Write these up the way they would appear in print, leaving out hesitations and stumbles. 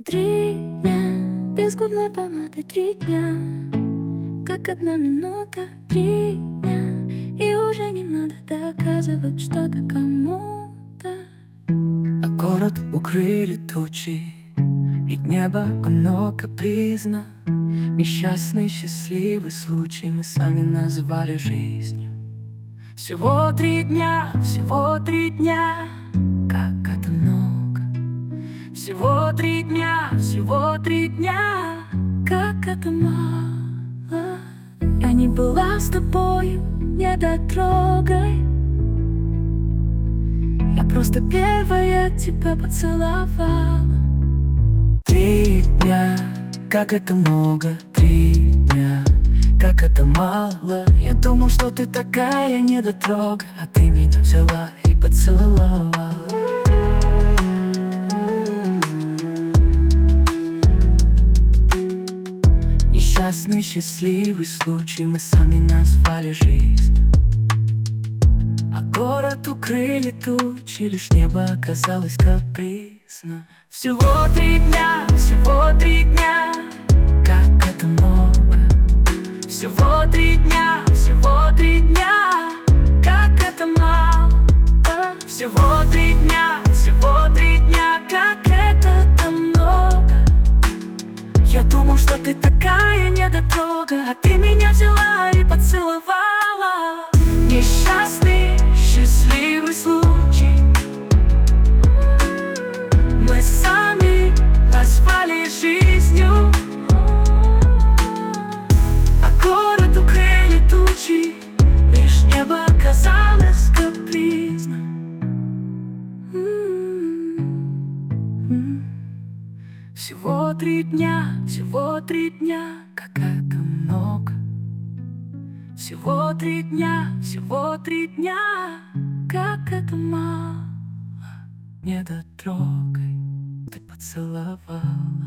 3 дня без губной помады, 3 дня, как 1 минута, 3 дня, и уже не надо доказывать что-то кому-то. А город укрыли тучи, и небо оно капризно. Несчастный, счастливый случай мы сами назвали жизнью. Всего 3 дня, всего 3 дня, как это много. Всего 3 дня, всего 3 дня, Как это мало. Я не была с тобою недотрогой, я просто первая тебя поцеловала. 3 дня, как это много. 3 дня, как это мало. Я думал, что ты такая недотрога, а ты меня взяла и поцеловала. Несчастный, счастливый случай мы сами назвали жизнь. А город укрыли тучи, лишь небо оказалось капризно. Всего 3 дня, всего 3 дня, как это много. Всего 3 дня, всего 3 дня, как это мало. Всего 3 дня, всего 3 дня, как это много. Я думал, что ты такая недотрога, а ты меня взяла и поцеловала. Несчастный, счастливый случай мы сами назвали жизнью. А город укрыли тучи, лишь небо оказалось капризно. Всего 3 дня, всего 3 дня, как это много. Всего 3 дня, всего 3 дня, Как это мало. недотрогой ты поцеловала.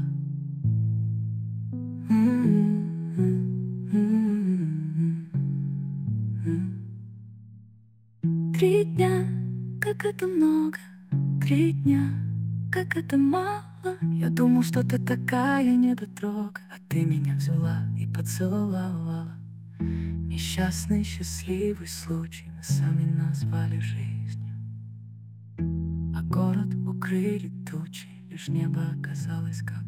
3 дня, как это много. 3 дня, как это мало. Я думал, что ты такая недотрога, а ты меня взяла и поцеловала. Несчастный, счастливый случай мы сами назвали жизнью. А город укрыли тучи, лишь небо оказалось как